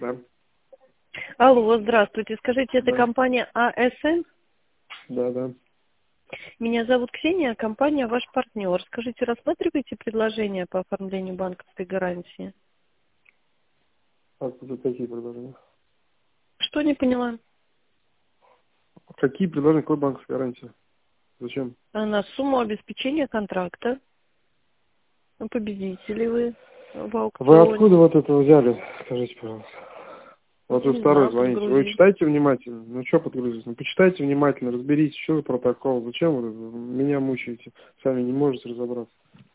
Да, Алло, здравствуйте. Скажите, это да, компания АСН? да, да. Меня зовут Ксения, компания ваш партнер. Скажите, рассматриваете предложение по оформлению банковской гарантии? А тут какие предложения? Что не поняла? Какие предложения, какой банковской гарантии? Зачем? На сумму обеспечения контракта. Победители вы в Вы откуда аукционе. вот это взяли? Скажите, пожалуйста. Вот вы Не второй знаю, звоните. Вы подгрузил. читайте внимательно. Ну что подгрузить? Ну почитайте внимательно, разберитесь, что за протокол, зачем вы меня мучаете. Сами не можете разобраться.